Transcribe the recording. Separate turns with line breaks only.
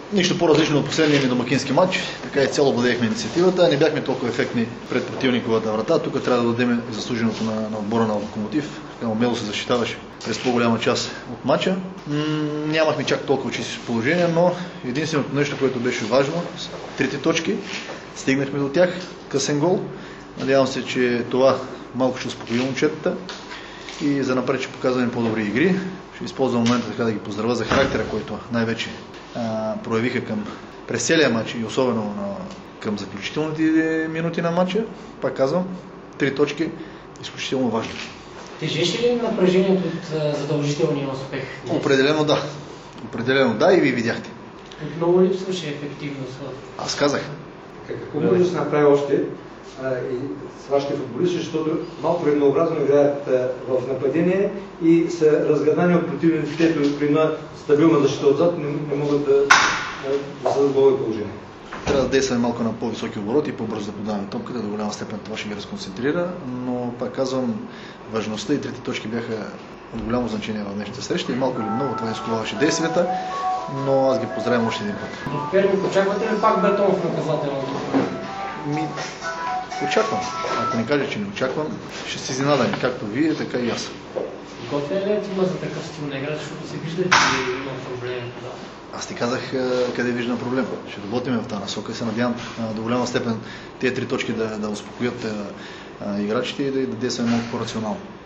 Нищо по-различно от последния ми домакински матч, така и цяло владеехме инициативата. Не бяхме толкова ефектни пред противниковата врата. Тук трябва да дадем заслуженото на отбора на Локомотив. Умело се защитаваше през по-голяма част от матча. Нямахме чак толкова чисти положения, но единственото нещо, което беше важно, трите точки, стигнахме до тях, късен гол. Надявам се, че това малко ще успокои момчетата и за напред ще показваме по-добри игри. Ще използвам момента така да ги поздравя за характера, който най-вече проявиха през целия матч и особено към заключителните минути на матча. Пак казвам, 3 точки изключително важни.
Тежеше ли напрежението от задължителния успех?
Определено да. Определено да, и ви видяхте.
Много липсваше ефективност.
Аз казах.
Какво може да се направи още с вашите футболисти, защото малко еднообразно играят в нападение и са разгадани от противниците, при една стабилна защита отзад не могат да създадат голови положение.
Трябва да действаме малко на по-високи обороти и по-бързо да подаваме топката, до голяма степен това ще ги разконцентрира, но пак казвам, важността и трите точки бяха от голямо значение в днешната среща и малко или много това изковаваше действията, но аз ги поздравям още един път.
В Перник очаквате ли пак бетон в наказателното?
Очаквам. Ако не кажа, че не очаквам, ще се изненадам, както вие, така и аз.
Готвен ли има за такъв стил на игра, защото се вижда, че има проблем?
Аз ти казах къде виждам проблем. Ще работим в тази насока и се надявам до голяма степен тези 3 точки да успокоят играчите и да действаме малко по-рационално.